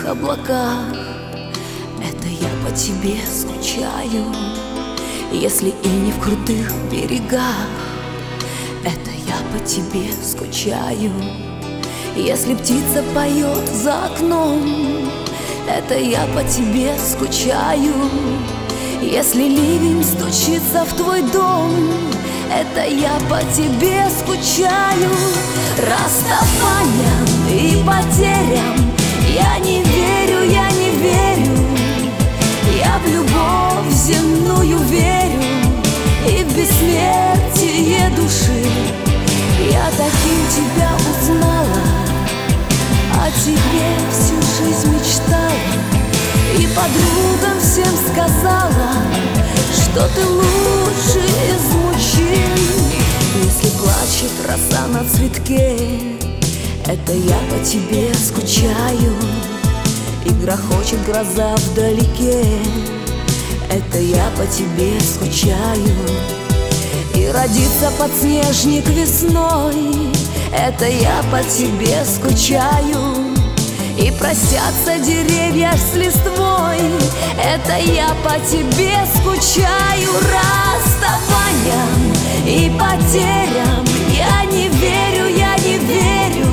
синих облаках. Это я по тебе скучаю, если и не в крутых берегах. Это я по тебе скучаю, если птица поет за окном. Это я по тебе скучаю, если ливень стучится в твой дом. Это я по тебе скучаю. Расставаниям и потерям я не верю, я не верю. Я в любовь земную верю и в бессмертие души. Я таким тебя узнала, о тебе всю жизнь мечтала, и подругам всем сказала, что ты лучший из мужчин. Если плачет роса на цветке, это я по тебе скучаю. И грохочет гроза вдалеке, это я по тебе скучаю. И родится подснежник весной, это я по тебе скучаю. И простятся деревья с листвой, это я по тебе скучаю. Расставаниям и потерям я не верю, я не верю.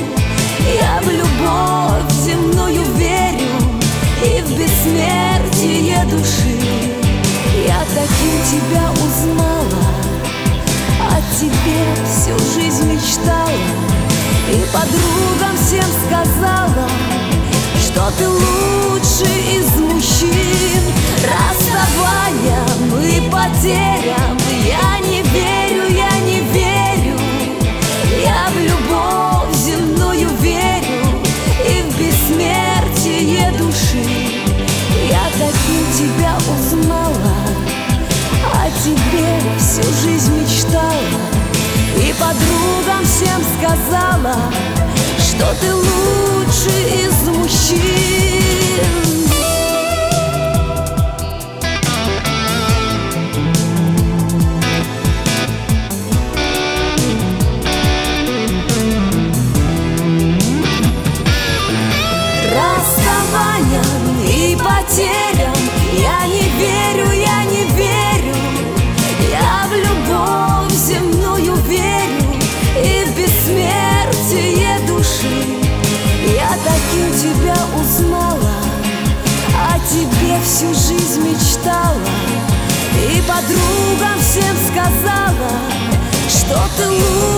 Я в любовь земную верю и в бессмертие души. Я таким тебя узнала, о тебе всю жизнь мечтала, и подругам всем сказала, что ты лучший из мужчин. Расставаниям и потерям я не верю, я не верю. Я в любовь земную верю и в бессмертие души. Я таким тебя узнала, о тебе всю жизнь мечтала, и подругам всем сказала, что ты лучший из мужчин. Расставаниям и потерям я не верю, я не верю. Я в любовь земную верю и в бессмертие души. Я таким тебя узнала, о тебе всю жизнь мечтала, и подругам всем сказала, что ты лучший